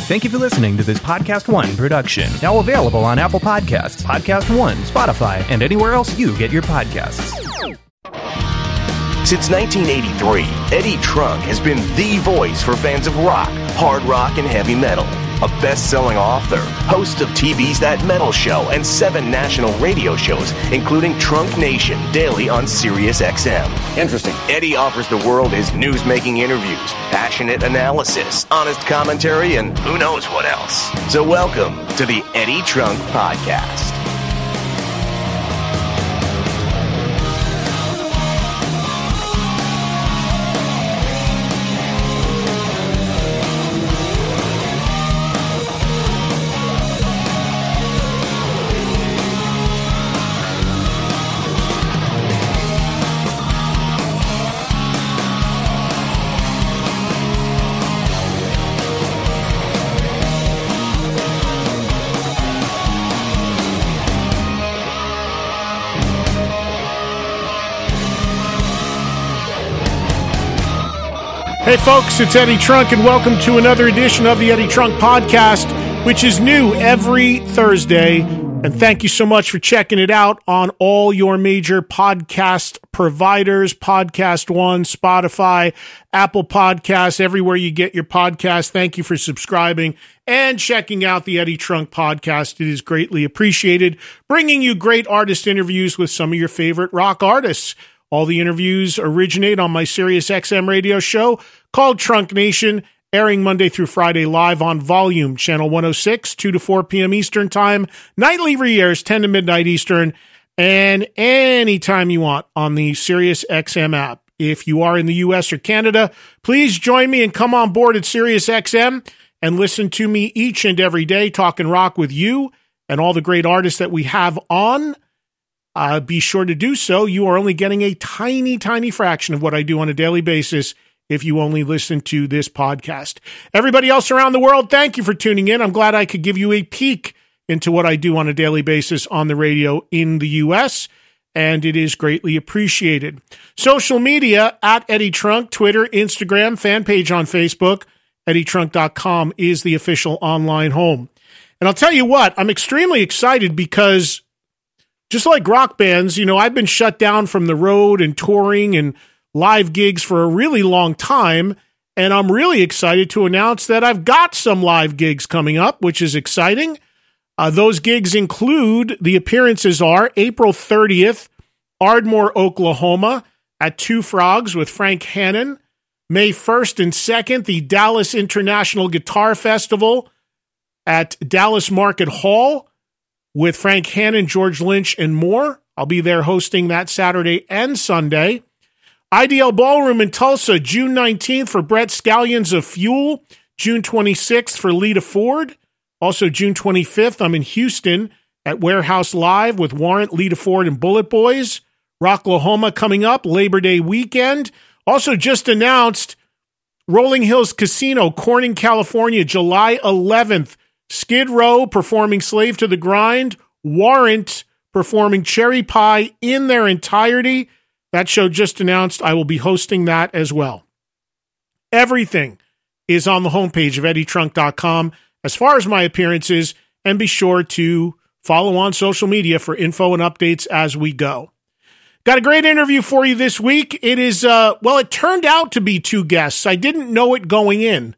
Thank you for listening to this Podcast One production. Now available on Apple Podcasts, Podcast One, Spotify, and anywhere else you get your podcasts. Since 1983, Eddie Trunk has been the voice for fans of rock, hard rock, and heavy metal. A best-selling author, host of TV's That Metal Show and 7 national radio shows, including Trunk Nation, daily on Sirius XM. Interesting. Eddie offers the world his news-making interviews, passionate analysis, honest commentary, and who knows what else. So welcome to the Eddie Trunk Podcast. Hey folks, it's Eddie Trunk and welcome to another edition of the Eddie Trunk Podcast, which is new every Thursday. And thank you so much for checking it out on all your major podcast providers, Podcast One, Spotify, Apple Podcasts, everywhere you get your podcast. Thank you for subscribing and checking out the Eddie Trunk Podcast. It is greatly appreciated, bringing you great artist interviews with some of your favorite rock artists. All the interviews originate on my Sirius XM radio show called Trunk Nation, airing Monday through Friday live on Volume, Channel 106, 2 to 4 p.m. Eastern Time. Nightly re-airs 10 to midnight Eastern, and anytime you want on the Sirius XM app. If you are in the U.S. or Canada, please join me and come on board at Sirius XM and listen to me each and every day talking rock with you and all the great artists that we have on. Be sure to do so. You are only getting a tiny, tiny fraction of what I do on a daily basis if you only listen to this podcast. Everybody else around the world, thank you for tuning in. I'm glad I could give you a peek into what I do on a daily basis on the radio in the U.S., and it is greatly appreciated. Social media, at Eddie Trunk, Twitter, Instagram, fan page on Facebook, eddietrunk.com is the official online home. And I'll tell you what, I'm extremely excited because just like rock bands, you know, I've been shut down from the road and touring and live gigs for a really long time, and I'm really excited to announce that I've got some live gigs coming up, which is exciting. Those gigs include, the appearances are April 30th, Ardmore, Oklahoma, at Two Frogs with Frank Hannon. May 1st and 2nd, the Dallas International Guitar Festival at Dallas Market Hall with Frank Hannon, George Lynch, and more. I'll be there hosting that Saturday and Sunday. IDL Ballroom in Tulsa, June 19th for Brett Scallions of Fuel. June 26th for Lita Ford. Also June 25th, I'm in Houston at Warehouse Live with Warrant, Lita Ford, and Bullet Boys. Rocklahoma coming up, Labor Day weekend. Also just announced Rolling Hills Casino, Corning, California, July 11th. Skid Row performing Slave to the Grind, Warrant performing Cherry Pie in their entirety. That show just announced. I will be hosting that as well. Everything is on the homepage of eddietrunk.com as far as my appearances, and be sure to follow on social media for info and updates as we go. Got a great interview for you this week. It is, it turned out to be 2 guests. I didn't know it going in.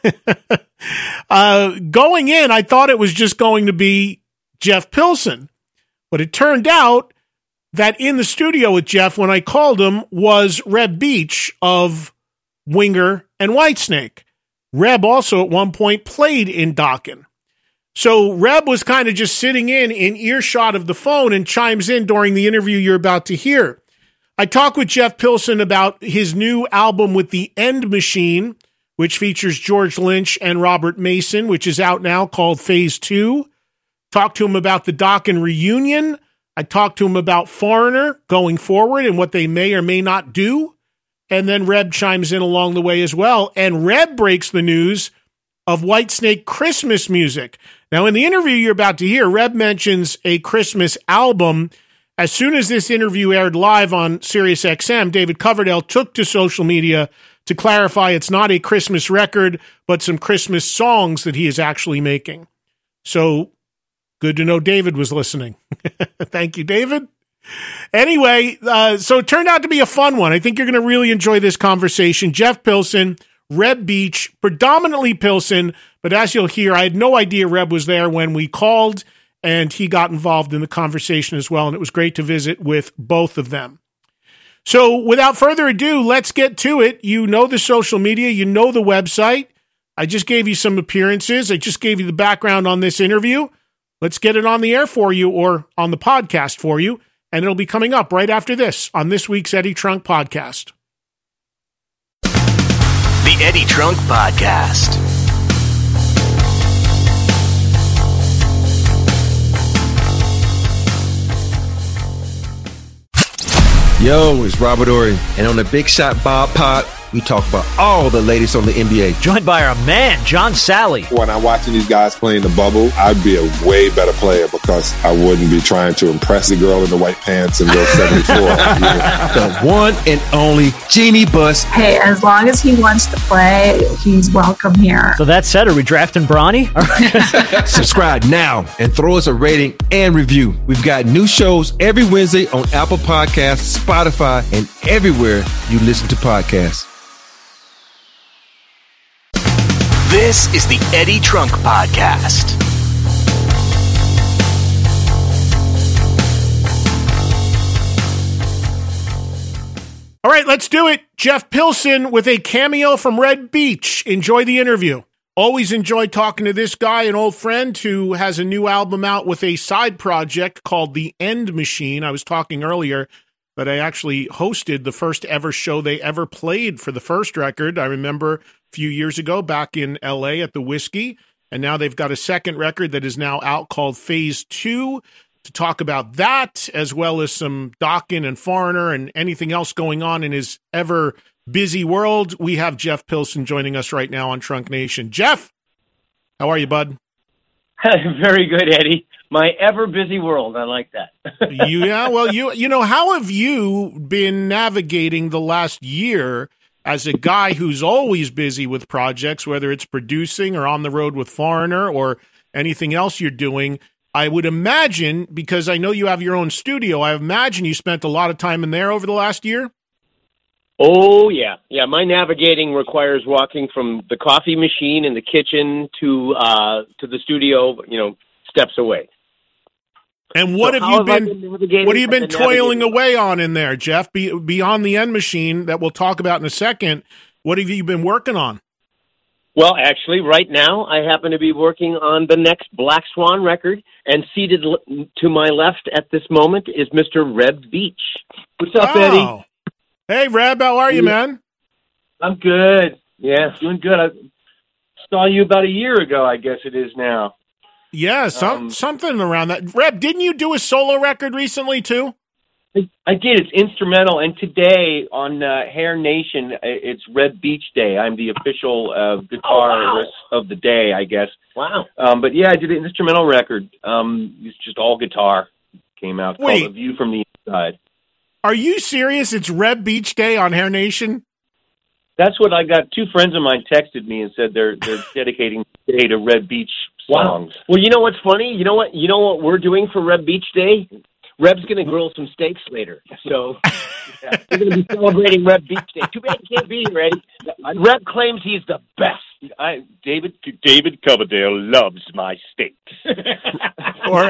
Going in, I thought it was just going to be Jeff Pilson, but it turned out that in the studio with Jeff, when I called him, was Reb Beach of Winger and Whitesnake. Reb also at one point played in Dokken. So Reb was kind of just sitting in earshot of the phone and chimes in during the interview you're about to hear. I talked with Jeff Pilson about his new album with the End Machine, which features George Lynch and Robert Mason, which is out now, called Phase 2. Talked to him about the Dokken reunion. I talked to him about Foreigner going forward and what they may or may not do. And then Reb chimes in along the way as well. And Reb breaks the news of Whitesnake Christmas music. Now, in the interview you're about to hear, Reb mentions a Christmas album. As soon as this interview aired live on Sirius XM, David Coverdale took to social media To clarify, it's not a Christmas record, but some Christmas songs that he is actually making. So good to know David was listening. Thank you, David. Anyway, so it turned out to be a fun one. I think you're going to really enjoy this conversation. Jeff Pilson, Reb Beach, predominantly Pilson, but as you'll hear, I had no idea Reb was there when we called, and he got involved in the conversation as well, and it was great to visit with both of them. So without further ado, let's get to it. You know the social media, you know the website. I just gave you some appearances. I just gave you the background on this interview. Let's get it on the air for you or on the podcast for you, and it'll be coming up right after this on this week's Eddie Trunk Podcast. The Eddie Trunk Podcast. Yo, it's Robert Ory, and on the Big Shot Bob Pod, we talk about all the latest on the NBA. Joined by our man, John Sally. When I'm watching these guys play in the bubble, I'd be a way better player because I wouldn't be trying to impress the girl in the white pants and go 74. The one and only Jeanie Buss. Hey, as long as he wants to play, he's welcome here. So that said, are we drafting Bronny? Subscribe now and throw us a rating and review. We've got new shows every Wednesday on Apple Podcasts, Spotify, and everywhere you listen to podcasts. This is the Eddie Trunk Podcast. All right, let's do it. Jeff Pilson with a cameo from Reb Beach. Enjoy the interview. Always enjoy talking to this guy, an old friend who has a new album out with a side project called The End Machine. I was talking earlier that I actually hosted the first ever show they ever played for the first record. I remember a few years ago back in LA at the Whiskey, and now they've got a second record that is now out called Phase 2. To talk about that, as well as some Dokken and Foreigner and anything else going on in his ever busy world, we have Jeff Pilson joining us right now on Trunk Nation. Jeff, how are you, bud? Very good, Eddie. My ever busy world. I like that. You know, how have you been navigating the last year as a guy who's always busy with projects, whether it's producing or on the road with Foreigner or anything else you're doing? I would imagine, because I know you have your own studio, I imagine you spent a lot of time in there over the last year? Oh, yeah. Yeah, my navigating requires walking from the coffee machine in the kitchen to the studio, steps away. And what have you been toiling away on in there, Jeff? Beyond the End Machine that we'll talk about in a second, what have you been working on? Well, actually, right now, I happen to be working on the next Black Swan record, and seated to my left at this moment is Mr. Reb Beach. What's up, Eddie? Hey, Reb, how are you, man? I'm good. Yeah, doing good. I saw you about a year ago, I guess it is now. Yeah, something around that. Reb, didn't you do a solo record recently, too? I did. It's instrumental, and today on Hair Nation, it's Reb Beach Day. I'm the official guitarist of the day, I guess. Wow. But yeah, I did an instrumental record. It's just all guitar. Came out called A View from the Inside. Are you serious? It's Reb Beach Day on Hair Nation? That's what I got. Two friends of mine texted me and said they're dedicating the day to Reb Beach songs. Wow. Well, you know what's funny? You know what we're doing for Reb Beach Day? Reb's going to grill some steaks later, so we're going to be celebrating Reb Beach Day. Too bad you can't be here, Eddie. Reb claims he's the best. David Coverdale loves my steaks. Or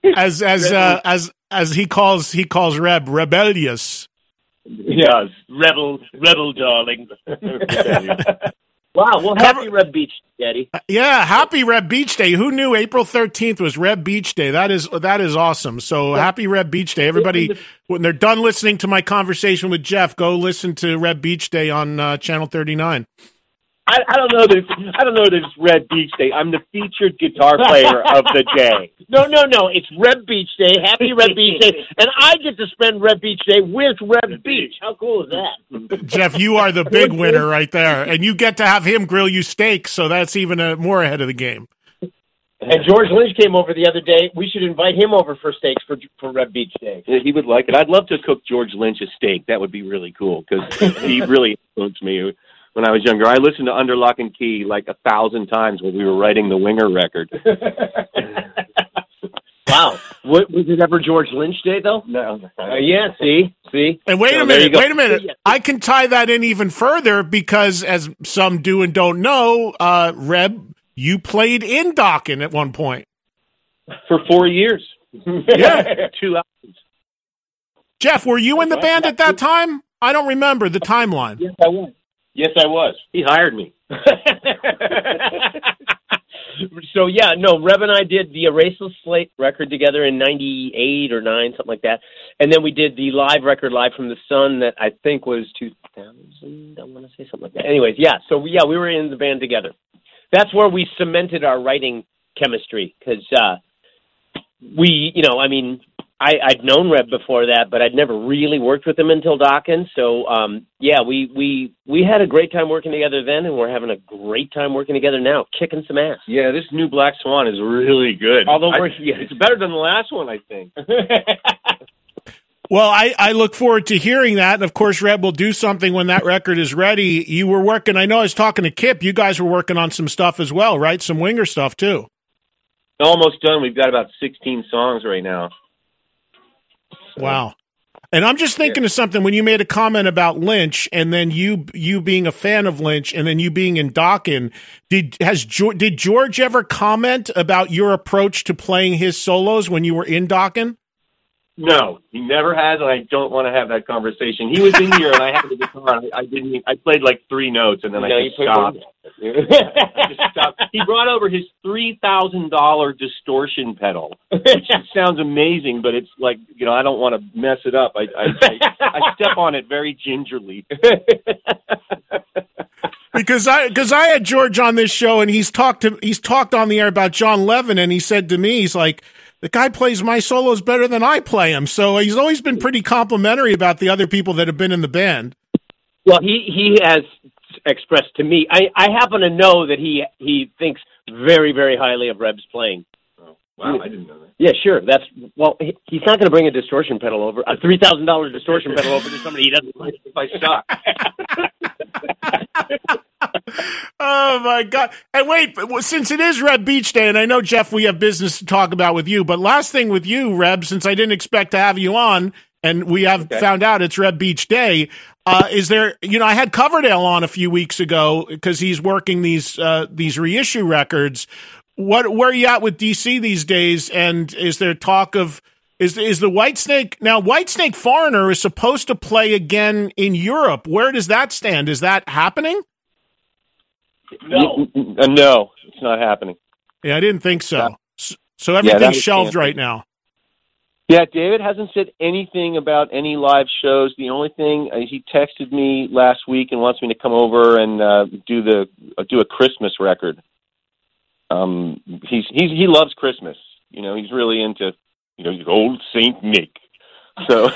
as he calls Reb, rebellious. Yes, rebel darling. Wow, well, happy Reb Beach Day, Eddie. Yeah, happy Reb Beach Day. Who knew April 13th was Reb Beach Day? That is awesome. So happy Reb Beach Day. Everybody, when they're done listening to my conversation with Jeff, go listen to Reb Beach Day on Channel 39. I don't know that it's Reb Beach Day. I'm the featured guitar player of the day. No. It's Reb Beach Day. Happy Reb Beach Day. And I get to spend Reb Beach Day with Reb Beach. How cool is that? Jeff, you are the big winner right there. And you get to have him grill you steaks, so that's even more ahead of the game. And George Lynch came over the other day. We should invite him over for steaks for Reb Beach Day. Yeah, he would like it. I'd love to cook George Lynch a steak. That would be really cool because he really influenced me when I was younger. I listened to Under Lock and Key like 1,000 times when we were writing the Winger record. Wow. Was it ever George Lynch Day, though? No. Yeah, see? And wait a minute. I can tie that in even further because, as some do and don't know, Reb, you played in Dokken at one point. For 4 years. Yeah. 2 albums. Jeff, were you in the band at that time? I don't remember the timeline. Yes, I was. He hired me. So, yeah, no, Reb and I did the Eraseless Slate record together in 98 or 9, something like that. And then we did the live record, Live from the Sun, that I think was 2000. I want to say something like that. Anyways, yeah, so, we were in the band together. That's where we cemented our writing chemistry because I'd known Reb before that, but I'd never really worked with him until Dokken. So, we had a great time working together then, and we're having a great time working together now, kicking some ass. Yeah, this new Black Swan is really good. Although it's better than the last one, I think. Well, I look forward to hearing that. And, of course, Reb will do something when that record is ready. You were working, I know I was talking to Kip, you guys were working on some stuff as well, right? Some Winger stuff, too. Almost done. We've got about 16 songs right now. Wow. And I'm just thinking of something when you made a comment about Lynch and then you being a fan of Lynch and then you being in Dokken. Did George ever comment about your approach to playing his solos when you were in Dokken? No, he never has, and I don't want to have that conversation. He was in here, and I had the guitar. I played like 3 notes, and then I just stopped. He brought over his $3,000 distortion pedal, which sounds amazing, but it's like, I don't want to mess it up. I step on it very gingerly. Because I had George on this show, and he's talked on the air about John Levin, and he said to me, he's like, the guy plays my solos better than I play them. So he's always been pretty complimentary about the other people that have been in the band. Well, he has expressed to me. I happen to know that he thinks very, very highly of Reb's playing. Oh, wow, I didn't know that. Yeah, sure. He's not going to bring a distortion pedal over, a $3,000 distortion pedal over to somebody he doesn't like if I suck. Oh, my God. And wait, since it is Reb Beach Day, and I know, Jeff, we have business to talk about with you, but last thing with you, Reb, since I didn't expect to have you on, and we have found out it's Reb Beach Day, is there, I had Coverdale on a few weeks ago because he's working these reissue records. Where are you at with DC these days? And is there talk of, is the Whitesnake, now Whitesnake Foreigner is supposed to play again in Europe. Where does that stand? Is that happening? No, it's not happening. Yeah, I didn't think so. So everything's shelved right now. Yeah, David hasn't said anything about any live shows. The only thing, he texted me last week and wants me to come over and do a Christmas record. He loves Christmas. He's really into old Saint Nick. So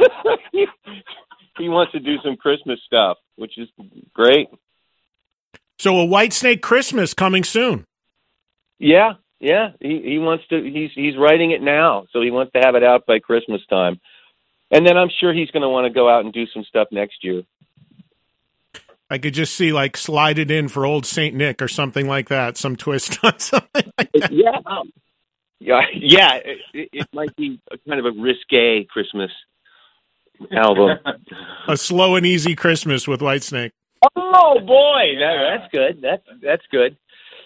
he wants to do some Christmas stuff, which is great. So a Whitesnake Christmas coming soon. Yeah. He wants to. He's writing it now, so he wants to have it out by Christmas time, and then I'm sure he's going to want to go out and do some stuff next year. I could just see slide it in for old Saint Nick or something like that, some twist on something like that. Yeah. It might be kind of a risque Christmas album. A slow and easy Christmas with Whitesnake. Oh boy, that's good. That's good.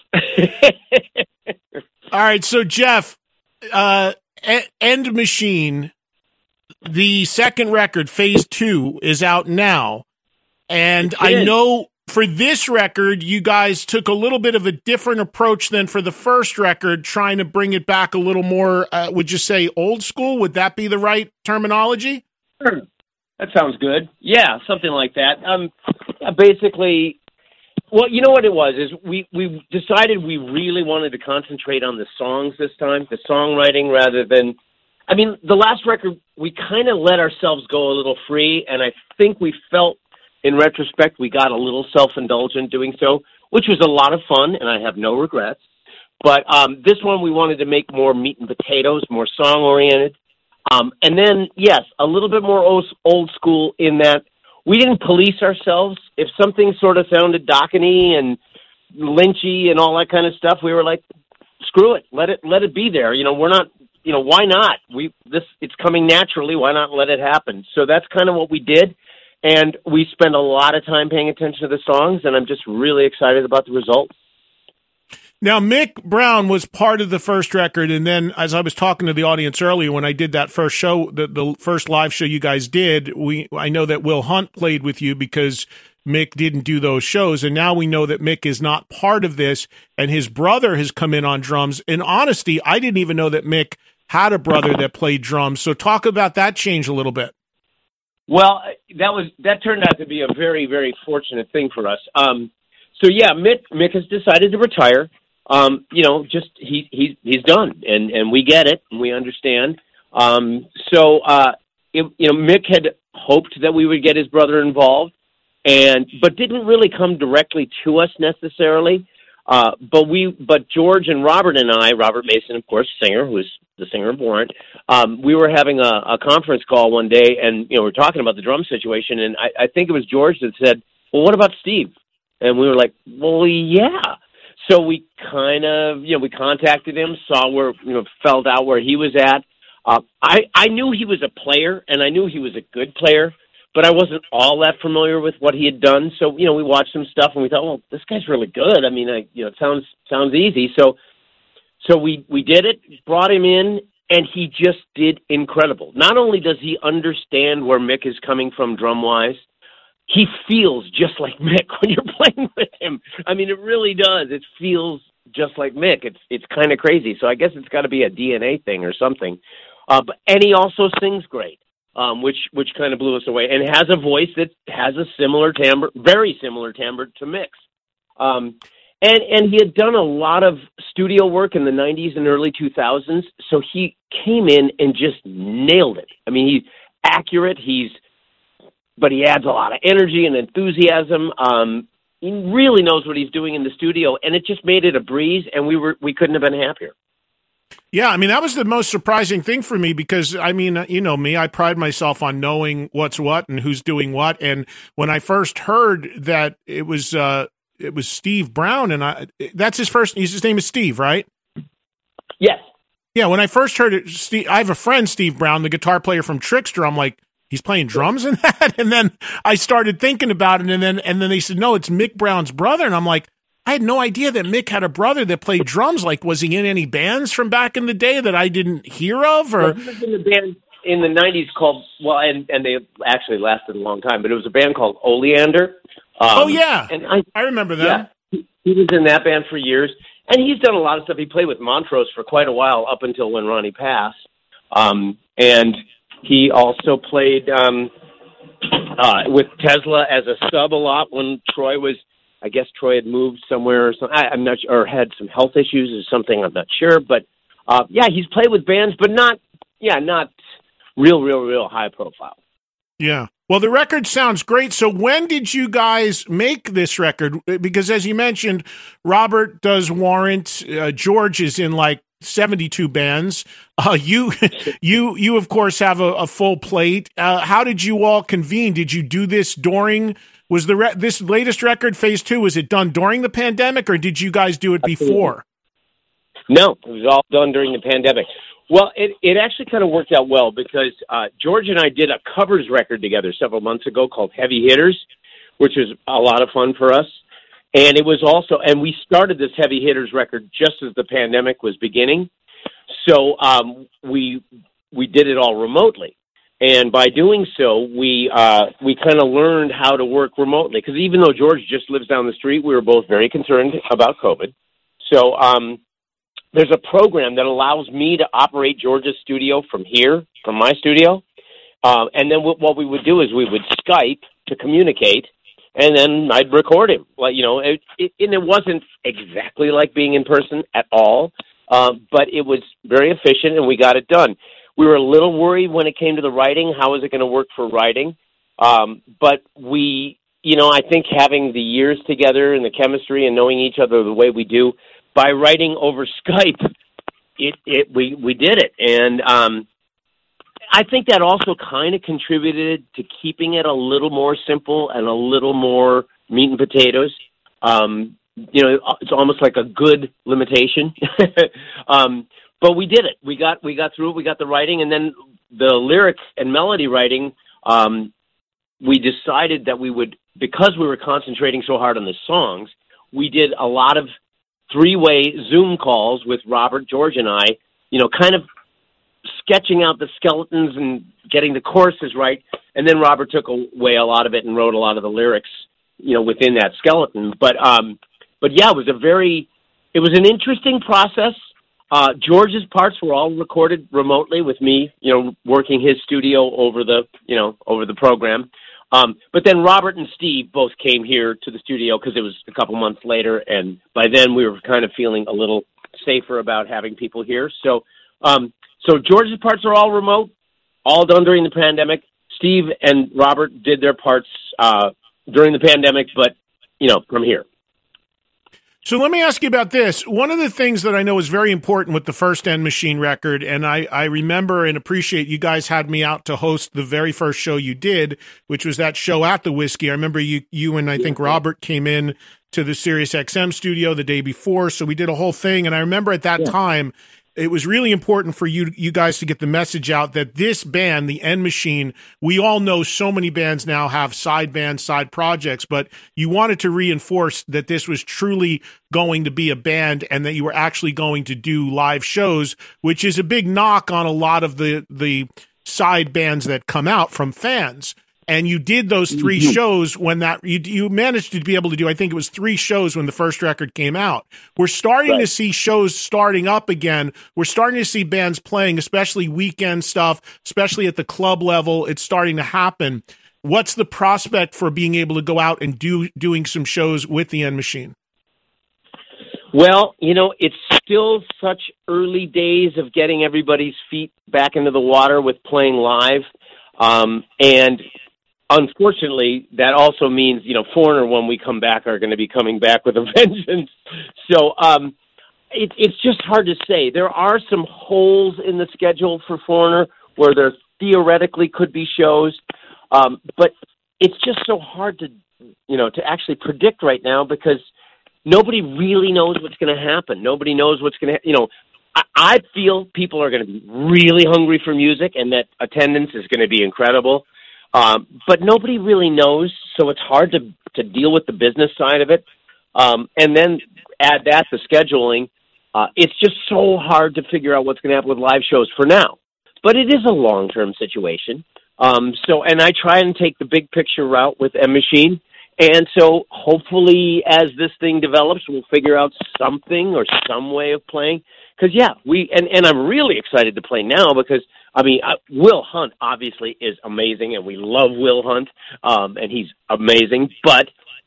All right, so Jeff, End Machine, the second record, Phase 2, is out now. And I know for this record, you guys took a little bit of a different approach than for the first record, trying to bring it back a little more, would you say old school? Would that be the right terminology? Sure. That sounds good. Yeah, something like that. Basically, well, you know what it was, is we decided we really wanted to concentrate on the songs this time, the songwriting, rather than, the last record, we kind of let ourselves go a little free, and I think we felt, in retrospect, we got a little self-indulgent doing so, which was a lot of fun, and I have no regrets. But this one we wanted to make more meat and potatoes, more song-oriented. And then, yes, a little bit more old school in that we didn't police ourselves. If something sort of sounded Dokken-y and Lynchy and all that kind of stuff, we were like, screw it, let it be there. We're not, why not? It's coming naturally. Why not let it happen? So that's kind of what we did. And we spend a lot of time paying attention to the songs, and I'm just really excited about the results. Now, Mick Brown was part of the first record, and then as I was talking to the audience earlier, when I did that first show, the first live show you guys did, I know that Will Hunt played with you because Mick didn't do those shows, and now we know that Mick is not part of this, and his brother has come in on drums. In honesty, I didn't even know that Mick had a brother that played drums, so talk about that change a little bit. Well, that turned out to be a very, very fortunate thing for us. So yeah, Mick has decided to retire. He's done, and we get it, and we understand. Mick had hoped that we would get his brother involved, but didn't really come directly to us necessarily. But George and Robert and I, Robert Mason, of course, singer, who is the singer of Warrant, we were having a conference call one day, and we're talking about the drum situation, and I think it was George that said, "Well, what about Steve?" And we were like, "Well, yeah." So we kind of, we contacted him, saw where, felt out where he was at. I knew he was a player, and I knew he was a good player, but I wasn't all that familiar with what he had done. So, we watched some stuff, and we thought, well, this guy's really good. I mean, it sounds easy. So we did it, brought him in, and he just did incredible. Not only does he understand where Mick is coming from drum-wise, he feels just like Mick when you're playing with him. I mean, it really does. It feels just like Mick. It's kind of crazy. So I guess it's got to be a DNA thing or something. And he also sings great, which kind of blew us away, and has a voice that has a similar timbre, very similar timbre to Mick's. And he had done a lot of studio work in the 90s and early 2000s, so he came in and just nailed it. I mean, he's accurate, but he adds a lot of energy and enthusiasm. He really knows what he's doing in the studio, and it just made it a breeze, and we couldn't have been happier. Yeah, I mean, that was the most surprising thing for me because, I mean, you know me, I pride myself on knowing what's what and who's doing what, and when I first heard that it was Steve Brown, and that's his name is Steve, right? Yes. Yeah, when I first heard it, I have a friend, Steve Brown, the guitar player from Trickster. I'm like, he's playing drums in that? And then I started thinking about it, and then they said, no, it's Mick Brown's brother. And I'm like, I had no idea that Mick had a brother that played drums. Like, was he in any bands from back in the day that I didn't hear of? Or he was in a band in the 90s called, and they actually lasted a long time, but it was a band called Oleander. Oh, yeah. And I remember that. Yeah, he was in that band for years. And he's done a lot of stuff. He played with Montrose for quite a while, up until when Ronnie passed. And he also played with Tesla as a sub a lot when Troy had moved somewhere or something. I'm not sure, or had some health issues or something. I'm not sure, but he's played with bands, but not real high profile. Yeah. Well, the record sounds great. So when did you guys make this record? Because as you mentioned, Robert does Warrant. George is in like 72 bands. You of course have a full plate. How did you all convene? Did you do this during? Was this latest record, Phase 2? Was it done during the pandemic, or did you guys do it before? No, it was all done during the pandemic. Well, it actually kind of worked out well because George and I did a covers record together several months ago called Heavy Hitters, which was a lot of fun for us. And it was also, and we started this Heavy Hitters record just as the pandemic was beginning. So we did it all remotely. And by doing so, we kind of learned how to work remotely. Because even though George just lives down the street, we were both very concerned about COVID. So there's a program that allows me to operate George's studio from here, from my studio. And then what we would do is we would Skype to communicate, and then I'd record him. Like, and it wasn't exactly like being in person at all, but it was very efficient, and we got it done. We were a little worried when it came to the writing. How is it going to work for writing? But we, I think having the years together and the chemistry and knowing each other the way we do, by writing over Skype, we did it. And I think that also kind of contributed to keeping it a little more simple and a little more meat and potatoes. It's almost like a good limitation. But we did it. We got through it. We got the writing, and then the lyric and melody writing. We decided that we would, because we were concentrating so hard on the songs, we did a lot of three-way Zoom calls with Robert, George, and I, kind of sketching out the skeletons and getting the choruses right. And then Robert took away a lot of it and wrote a lot of the lyrics, within that skeleton. But yeah, it was an interesting process. George's parts were all recorded remotely with me, working his studio over the program. But then Robert and Steve both came here to the studio because it was a couple months later, and by then we were kind of feeling a little safer about having people here. So George's parts are all remote, all done during the pandemic. Steve and Robert did their parts during the pandemic, but from here. So let me ask you about this. One of the things that I know is very important with the first End Machine record, and I remember and appreciate you guys had me out to host the very first show you did, which was that show at the Whiskey. I remember you and I think Robert came in to the Sirius XM studio the day before, so we did a whole thing. And I remember at that time, it was really important for you guys to get the message out that this band, the End Machine, we all know so many bands now have side bands, side projects, but you wanted to reinforce that this was truly going to be a band and that you were actually going to do live shows, which is a big knock on a lot of the side bands that come out from fans. And you did those three shows when you managed to be able to do, I think it was 3 shows when the first record came out. We're starting to see shows starting up again. We're starting to see bands playing, especially weekend stuff, especially at the club level. It's starting to happen. What's the prospect for being able to go out and doing some shows with the End Machine? Well, it's still such early days of getting everybody's feet back into the water with playing live. And unfortunately, that also means, Foreigner, when we come back, are going to be coming back with a vengeance. So it's just hard to say. There are some holes in the schedule for Foreigner where there theoretically could be shows, but it's just so hard to actually predict right now because nobody really knows what's going to happen. Nobody knows what's going to I feel people are going to be really hungry for music and that attendance is going to be incredible. But nobody really knows, so it's hard to deal with the business side of it. And then add that to scheduling. It's just so hard to figure out what's going to happen with live shows for now. But it is a long-term situation. And I try and take the big picture route with End Machine. And so hopefully as this thing develops, we'll figure out something or some way of playing. Because, and I'm really excited to play now because, Will Hunt obviously is amazing, and we love Will Hunt, and he's amazing. But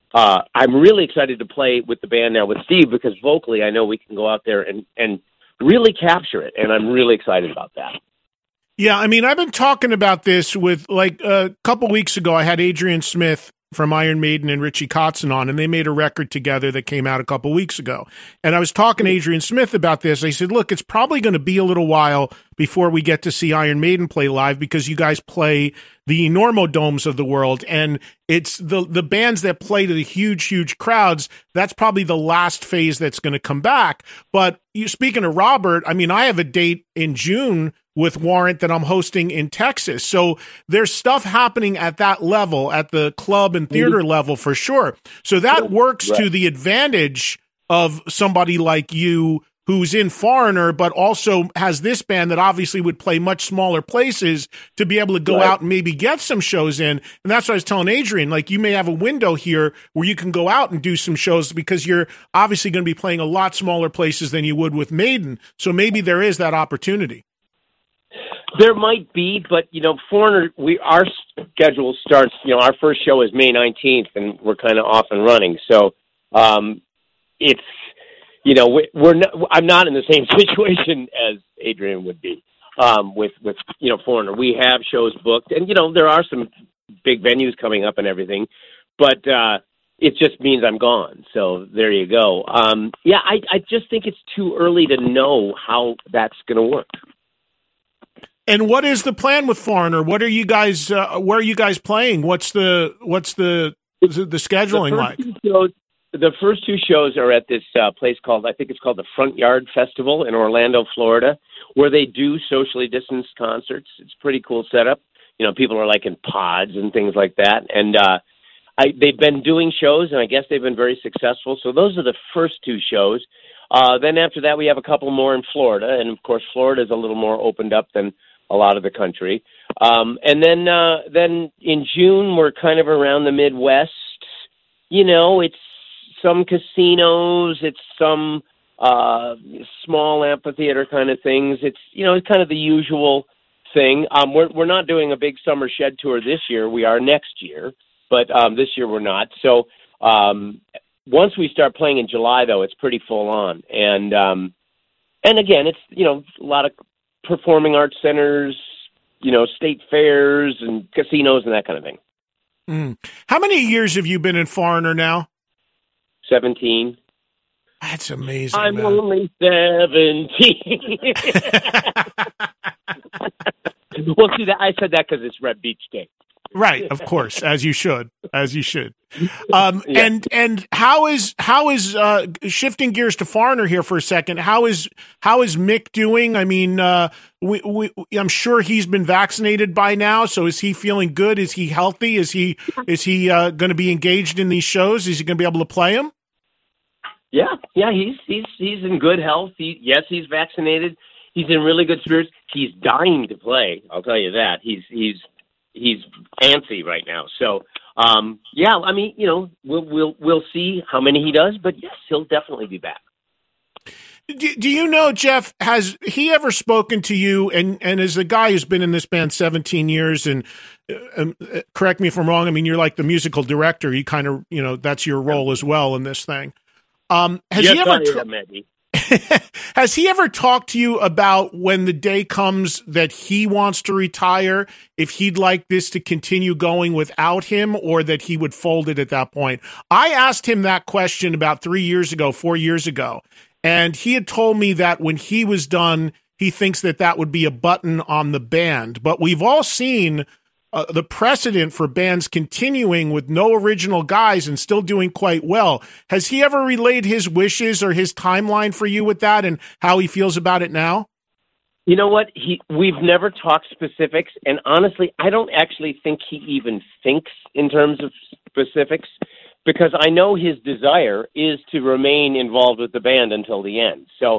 I'm really excited to play with the band now with Steve because vocally I know we can go out there and really capture it, and I'm really excited about that. Yeah, I've been talking about this with, a couple weeks ago, I had Adrian Smith from Iron Maiden and Richie Kotzen on, and they made a record together that came out a couple weeks ago. And I was talking to Adrian Smith about this. I said, look, it's probably going to be a little while before we get to see Iron Maiden play live because you guys play the Normodomes of the world, and it's the bands that play to the huge crowds. That's probably the last phase that's going to come back. But speaking of Robert, I have a date in June with Warrant that I'm hosting in Texas. So there's stuff happening at that level, at the club and theater level for sure. So that works to the advantage of somebody like you who's in Foreigner, but also has this band that obviously would play much smaller places to be able to go out and maybe get some shows in. And that's what I was telling Adrian, you may have a window here where you can go out and do some shows because you're obviously going to be playing a lot smaller places than you would with Maiden. So maybe there is that opportunity. There might be, but, Foreigner, our schedule starts, our first show is May 19th, and we're kind of off and running. So it's, I'm not in the same situation as Adrian would be with Foreigner. We have shows booked, and, there are some big venues coming up and everything, but it just means I'm gone. So there you go. I just think it's too early to know how that's going to work. And what is the plan with Foreigner? What are you guys? Where are you guys playing? What's the scheduling like? The first two shows are at this place called, I think it's called the Front Yard Festival in Orlando, Florida, where they do socially distanced concerts. It's a pretty cool setup. You know, people are like in pods and things like that. And they've been doing shows, and I guess they've been very successful. So those are the first two shows. Then after that, we have a couple more in Florida. And, of course, Florida is a little more opened up than a lot of the country. And then in June, we're kind of around the Midwest. You know, it's some casinos, it's some small amphitheater kind of things. It's, you know, it's kind of the usual thing. We're not doing a big summer shed tour this year. We are next year, but this year we're not. So once we start playing in July, though, it's pretty full on. And again, it's, you know, a lot of performing arts centers, you know, state fairs and casinos and that kind of thing. Mm. How many years have you been in Foreigner now? 17. That's amazing. I'm man. only 17. Well, see, I said that because it's Red Beach Day. Right, of course, as you should. And how is shifting gears to Foreigner here for a second? How is Mick doing? I mean, I'm sure he's been vaccinated by now. So is he feeling good? Is he healthy? Is he going to be engaged in these shows? Is he going to be able to play them? Yeah, he's in good health. Yes, he's vaccinated. He's in really good spirits. He's dying to play. I'll tell you that. He's antsy right now. So, yeah, I mean, you know, we'll see how many he does, but yes, he'll definitely be back. Do you know, Jeff, has he ever spoken to you, and as a guy who's been in this band 17 years, and correct me if I'm wrong, I mean, you're like the musical director, you kind of, you know, that's your role as well in this thing. Has he ever talked to you about when the day comes that he wants to retire, if he'd like this to continue going without him, or that he would fold it at that point? I asked him that question about 4 years ago, and he had told me that when he was done, he thinks that would be a button on the band. But we've all seen the precedent for bands continuing with no original guys and still doing quite well. Has he ever relayed his wishes or his timeline for you with that and how he feels about it now? You know what? We've never talked specifics, and honestly, I don't actually think he even thinks in terms of specifics, because I know his desire is to remain involved with the band until the end. So,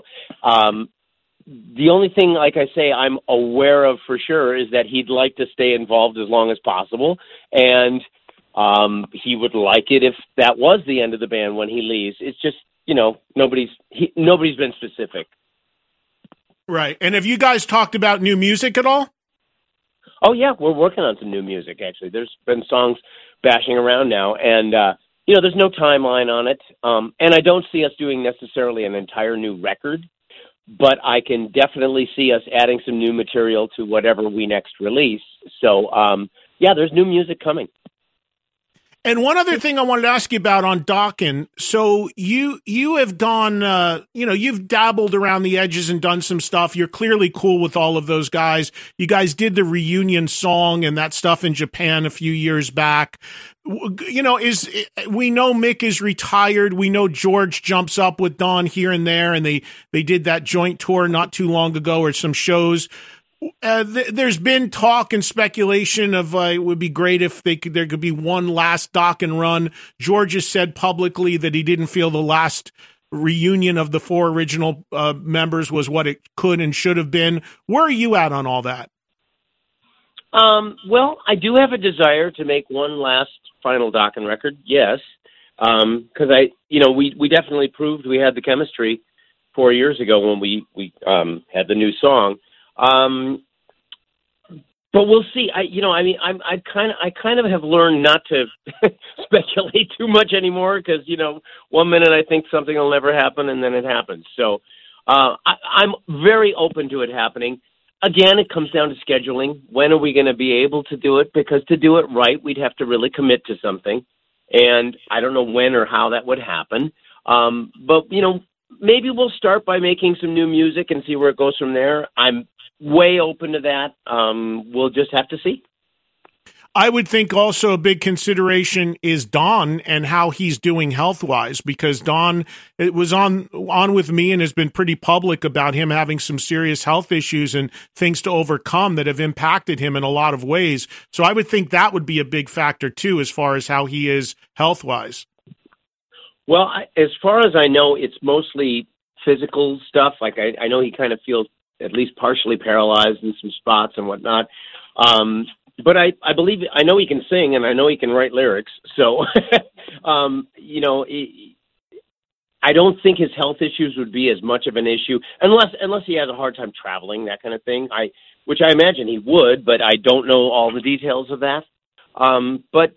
the only thing, like I say, I'm aware of for sure is that he'd like to stay involved as long as possible, and he would like it if that was the end of the band when he leaves. It's just, you know, nobody's been specific. Right. And have you guys talked about new music at all? Oh, yeah, we're working on some new music, actually. There's been songs bashing around now, and, you know, there's no timeline on it, and I don't see us doing necessarily an entire new record, but I can definitely see us adding some new material to whatever we next release. So, yeah, there's new music coming. And one other thing I wanted to ask you about on Dokken. So you have done, you know, you've dabbled around the edges and done some stuff. You're clearly cool with all of those guys. You guys did the reunion song and that stuff in Japan a few years back. You know, we know Mick is retired. We know George jumps up with Don here and there, and they did that joint tour not too long ago, or some shows. There's been talk and speculation of it would be great if there could be one last Dokken run. George has said publicly that he didn't feel the last reunion of the four original members was what it could and should have been. Where are you at on all that? Well, I do have a desire to make one last final Dokken record, yes, because we definitely proved we had the chemistry 4 years ago when we had the new song. But we'll see. I kind of have learned not to speculate too much anymore, because, you know, one minute I think something will never happen and then it happens. So, I'm very open to it happening. Again, it comes down to scheduling. When are we going to be able to do it? Because to do it right, we'd have to really commit to something. And I don't know when or how that would happen. But, you know, maybe we'll start by making some new music and see where it goes from there. I'm way open to that. We'll just have to see. I would think also a big consideration is Don and how he's doing health-wise, because Don was on with me and has been pretty public about him having some serious health issues and things to overcome that have impacted him in a lot of ways. So I would think that would be a big factor, too, as far as how he is health-wise. Well, as far as I know, it's mostly physical stuff. Like I know he kind of feels at least partially paralyzed in some spots and whatnot. But I believe, I know he can sing and I know he can write lyrics. So, you know, I don't think his health issues would be as much of an issue unless he has a hard time traveling, that kind of thing. Which I imagine he would, but I don't know all the details of that. But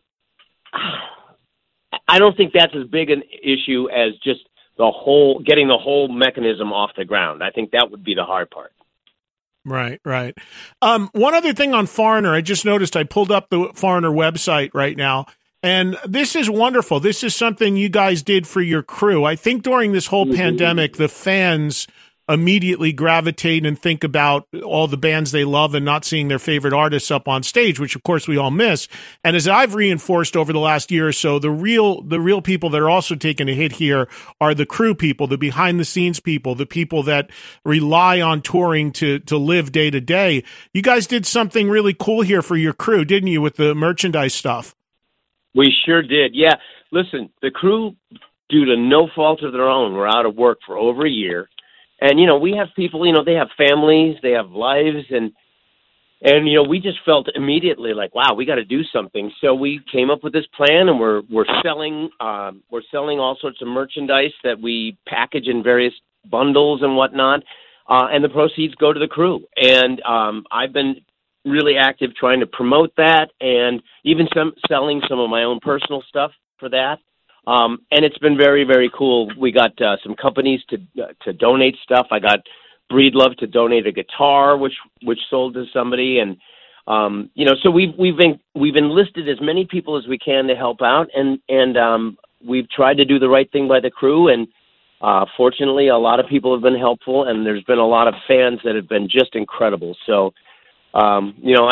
I don't think that's as big an issue as just getting the whole mechanism off the ground. I think that would be the hard part. Right. One other thing on Foreigner, I just noticed I pulled up the Foreigner website right now, and this is wonderful. This is something you guys did for your crew. I think during this whole pandemic, the fans immediately gravitate and think about all the bands they love and not seeing their favorite artists up on stage, which of course we all miss. And as I've reinforced over the last year or so, the real people that are also taking a hit here are the crew people, the behind the scenes people, the people that rely on touring to live day to day. You guys did something really cool here for your crew, didn't you, with the merchandise stuff? We sure did. Yeah. Listen, the crew, due to no fault of their own, were out of work for over a year. And, you know, we have people, you know, they have families, they have lives, and you know, we just felt immediately like, wow, we got to do something. So we came up with this plan, and we're selling all sorts of merchandise that we package in various bundles and whatnot, and the proceeds go to the crew. And I've been really active trying to promote that, and even selling some of my own personal stuff for that. And it's been very, very cool. We got some companies to donate stuff. I got Breedlove to donate a guitar, which sold to somebody, and you know, so we've enlisted as many people as we can to help out, and we've tried to do the right thing by the crew. And fortunately, a lot of people have been helpful, and there's been a lot of fans that have been just incredible. So, you know,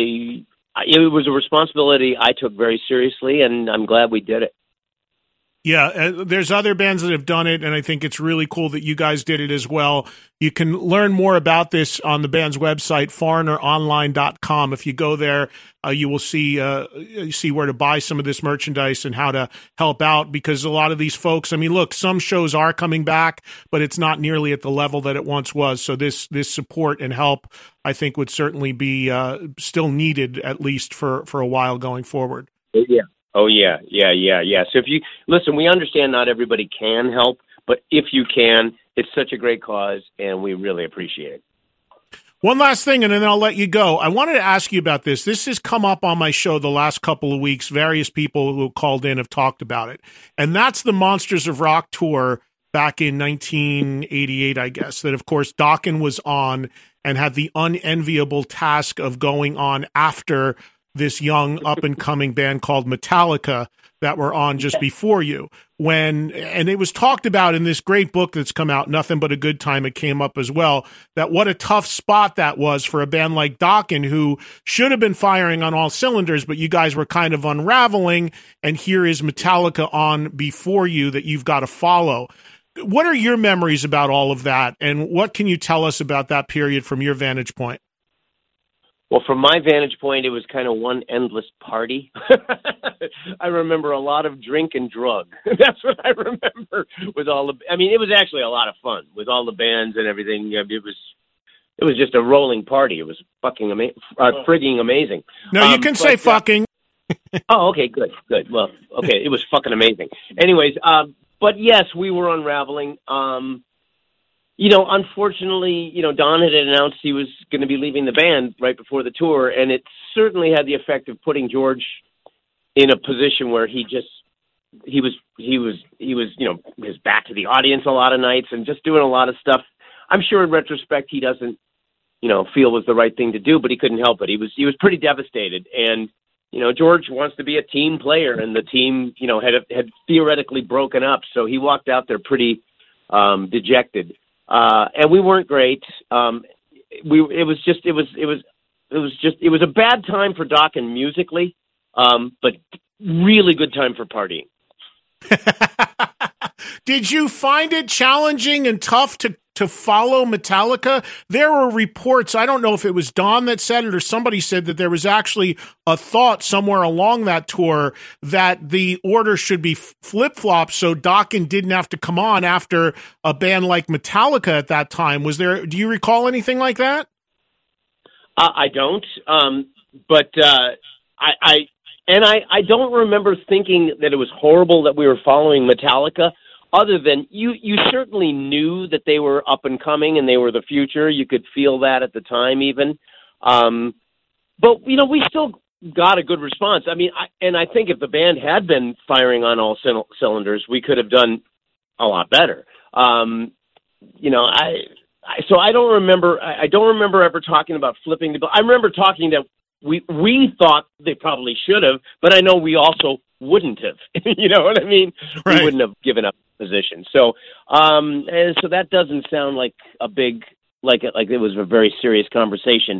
it was a responsibility I took very seriously, and I'm glad we did it. Yeah, there's other bands that have done it, and I think it's really cool that you guys did it as well. You can learn more about this on the band's website, foreigneronline.com. If you go there, you will see where to buy some of this merchandise and how to help out, because a lot of these folks, I mean, look, some shows are coming back, but it's not nearly at the level that it once was. So this support and help, I think, would certainly be still needed, at least for a while going forward. Yeah. Oh, yeah. So if you listen, we understand not everybody can help, but if you can, it's such a great cause, and we really appreciate it. One last thing, and then I'll let you go. I wanted to ask you about this. This has come up on my show the last couple of weeks. Various people who called in have talked about it, and that's the Monsters of Rock tour back in 1988, I guess, that, of course, Dokken was on and had the unenviable task of going on after this young up-and-coming band called Metallica that were on just before you. And it was talked about in this great book that's come out, Nothing But a Good Time, it came up as well, that what a tough spot that was for a band like Dokken, who should have been firing on all cylinders, but you guys were kind of unraveling, and here is Metallica on before you that you've got to follow. What are your memories about all of that, and what can you tell us about that period from your vantage point? Well, from my vantage point, it was kind of one endless party. I remember a lot of drink and drug. That's what I remember with all the. I mean, it was actually a lot of fun with all the bands and everything. It was just a rolling party. It was fucking frigging amazing. No, you can say fucking. Oh, okay, good. Well, okay, it was fucking amazing. Anyways, but yes, we were unraveling. You know, unfortunately, you know, Don had announced he was going to be leaving the band right before the tour, and it certainly had the effect of putting George in a position where he was, you know, his back to the audience a lot of nights and just doing a lot of stuff. I'm sure in retrospect he doesn't, you know, feel was the right thing to do, but he couldn't help it. He was pretty devastated, and you know, George wants to be a team player, and the team, you know, had theoretically broken up, so he walked out there pretty dejected, and we weren't great. It was a bad time for Dokken musically, but really good time for partying. Did you find it challenging and tough to follow Metallica? There were reports, I don't know if it was Don that said it or somebody said that there was actually a thought somewhere along that tour that the order should be flip-flopped so Dokken didn't have to come on after a band like Metallica at that time. Do you recall anything like that? I don't, but I don't remember thinking that it was horrible that we were following Metallica, other than you certainly knew that they were up and coming and they were the future. You could feel that at the time even. But, we still got a good response. I mean, I think if the band had been firing on all cylinders, we could have done a lot better. So I don't remember ever talking about flipping the bill. I remember talking that we thought they probably should have, but I know we also wouldn't have. You know what I mean? Right. We wouldn't have given up position. So, and so that doesn't sound like a big, like it was a very serious conversation.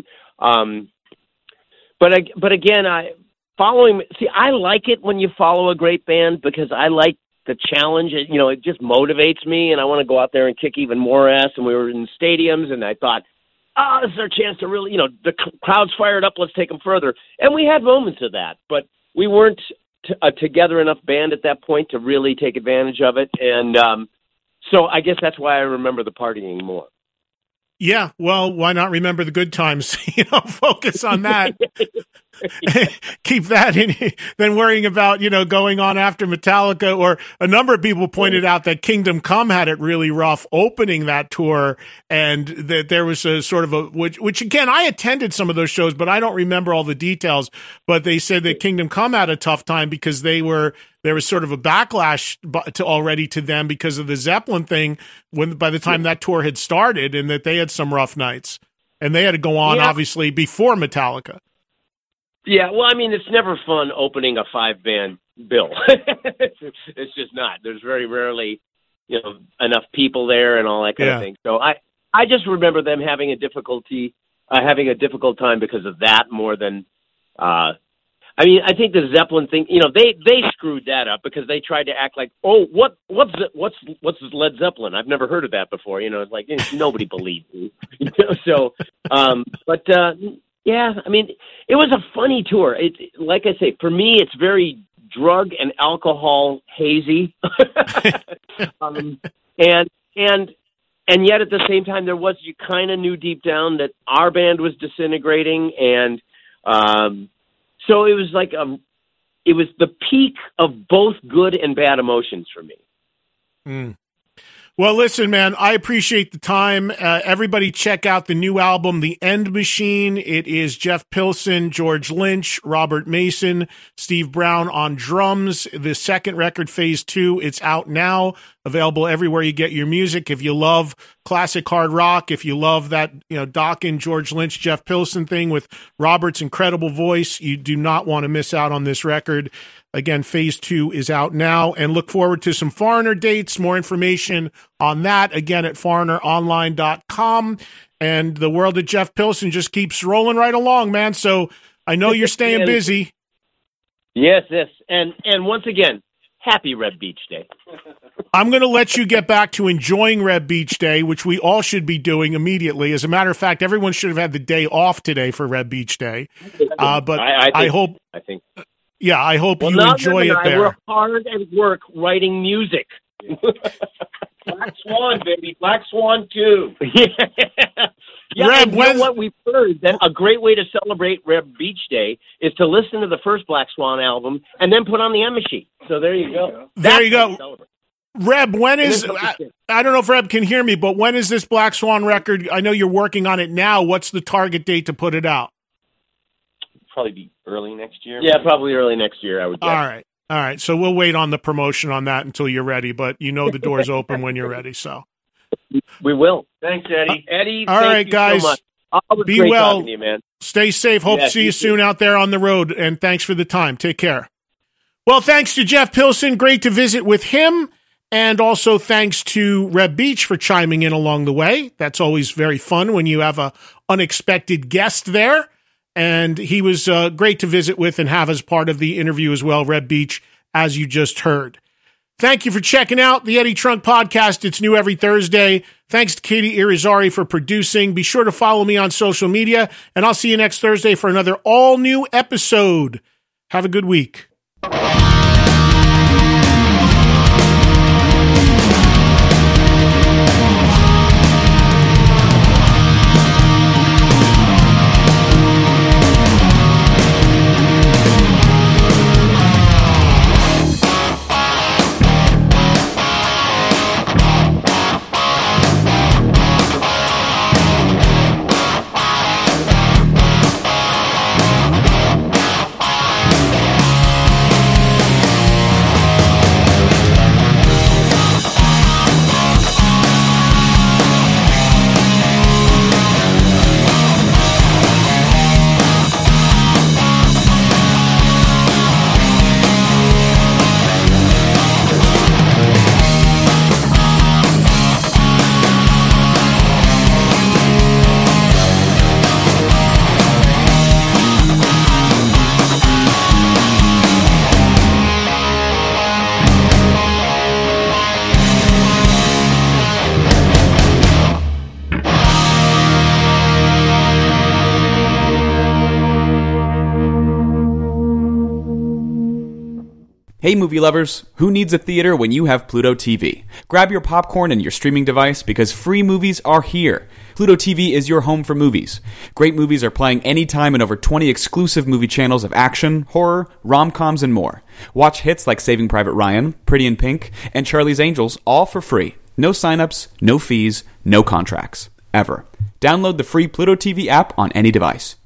But again, I like it when you follow a great band because I like the challenge. It just motivates me, and I want to go out there and kick even more ass. And we were in stadiums, and I thought, this is our chance to really, the crowd's fired up. Let's take them further. And we had moments of that, but we weren't a together enough band at that point to really take advantage of it. And so I guess that's why I remember the partying more. Yeah, well, why not remember the good times? Focus on that. Keep that in than worrying about, going on after Metallica. Or a number of people pointed out that Kingdom Come had it really rough opening that tour, and that there was a sort of which again, I attended some of those shows, but I don't remember all the details. But they said that Kingdom Come had a tough time because there was sort of a backlash already to them because of the Zeppelin thing by the time that tour had started, and that they had some rough nights, and they had to go on obviously before Metallica. Yeah, well, I mean, it's never fun opening a 5-band bill. It's just not. There's very rarely, enough people there and all that kind of thing. So I just remember them having a difficult time because of that more than. I think the Zeppelin thing. They screwed that up because they tried to act like, what's Led Zeppelin? I've never heard of that before. It's like nobody believed me. Yeah, I mean, it was a funny tour. Like I say, for me, it's very drug and alcohol hazy, and yet at the same time, you kind of knew deep down that our band was disintegrating, and so it was like it was the peak of both good and bad emotions for me. Mm. Well, listen, man, I appreciate the time. Everybody check out the new album, The End Machine. It is Jeff Pilson, George Lynch, Robert Mason, Steve Brown on drums. The second record, Phase 2, it's out now, available everywhere you get your music. If you love classic hard rock, if you love that, Dokken, George Lynch, Jeff Pilson thing with Robert's incredible voice, you do not want to miss out on this record. Again, Phase 2 is out now, and look forward to some Foreigner dates. More information on that, again, at foreigneronline.com. And the world of Jeff Pilson just keeps rolling right along, man. So I know you're staying busy. Yes. And once again, happy Red Beach Day. I'm going to let you get back to enjoying Red Beach Day, which we all should be doing immediately. As a matter of fact, everyone should have had the day off today for Red Beach Day. But I hope you enjoy it there. We're hard at work writing music. Black Swan, baby. Black Swan 2. Yeah, Reb, what we've heard, that a great way to celebrate Red Beach Day is to listen to the first Black Swan album and then put on the Emma sheet. So there you go. There you go. Reb, when is, I don't know if Reb can hear me, but when is this Black Swan record? I know you're working on it now. What's the target date to put it out? Probably be early next year. Yeah, probably early next year, I would guess. All right. So we'll wait on the promotion on that until you're ready, but the door's open when you're ready. So we will. Thanks, Eddie. Eddie, all right, guys. So much. Be well. To you, man. Stay safe. Hope to see you soon out there on the road. And thanks for the time. Take care. Well, thanks to Jeff Pilson. Great to visit with him. And also thanks to Reb Beach for chiming in along the way. That's always very fun when you have a unexpected guest there. And he was great to visit with and have as part of the interview as well, Reb Beach, as you just heard. Thank you for checking out the Eddie Trunk Podcast. It's new every Thursday. Thanks to Katie Irizarry for producing. Be sure to follow me on social media, and I'll see you next Thursday for another all-new episode. Have a good week. Hey movie lovers, who needs a theater when you have Pluto TV? Grab your popcorn and your streaming device because free movies are here. Pluto TV is your home for movies. Great movies are playing anytime in over 20 exclusive movie channels of action, horror, rom-coms, and more. Watch hits like Saving Private Ryan, Pretty in Pink, and Charlie's Angels all for free. No signups, no fees, no contracts. Ever. Download the free Pluto TV app on any device.